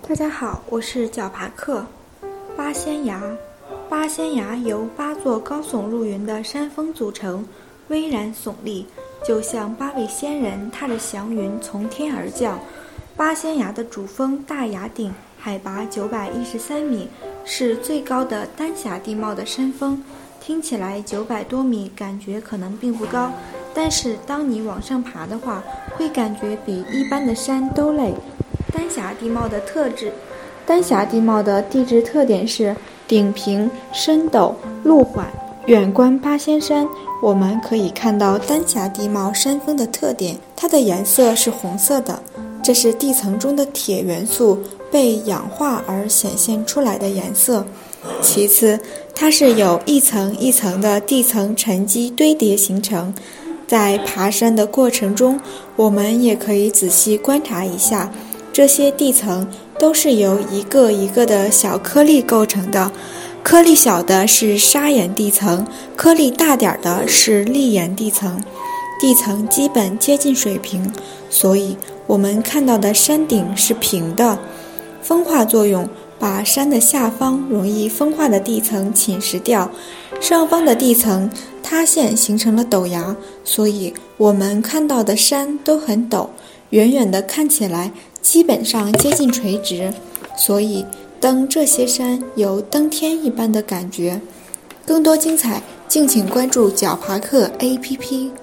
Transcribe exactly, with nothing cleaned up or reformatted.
大家好，我是角爬克。八仙崖，八仙崖由八座高耸入云的山峰组成，巍然耸立，就像八位仙人踏着祥云从天而降。八仙崖的主峰大崖顶海拔九百一十三米，是最高的丹霞地貌的山峰。听起来九百多米感觉可能并不高，但是当你往上爬的话，会感觉比一般的山都累。丹霞地貌的特质，丹霞地貌的地质特点是顶平、深陡、路缓。远观八仙山，我们可以看到丹霞地貌山峰的特点，它的颜色是红色的，这是地层中的铁元素被氧化而显现出来的颜色。其次，它是由一层一层的地层沉积堆叠形成。在爬山的过程中，我们也可以仔细观察一下，这些地层都是由一个一个的小颗粒构成的，颗粒小的是砂岩地层，颗粒大点的是砾岩地层。地层基本接近水平，所以我们看到的山顶是平的。风化作用把山的下方容易风化的地层侵蚀掉，上方的地层塌陷形成了陡崖，所以我们看到的山都很陡，远远的看起来基本上接近垂直，所以登这些山有登天一般的感觉。更多精彩，敬请关注角爬克 A P P。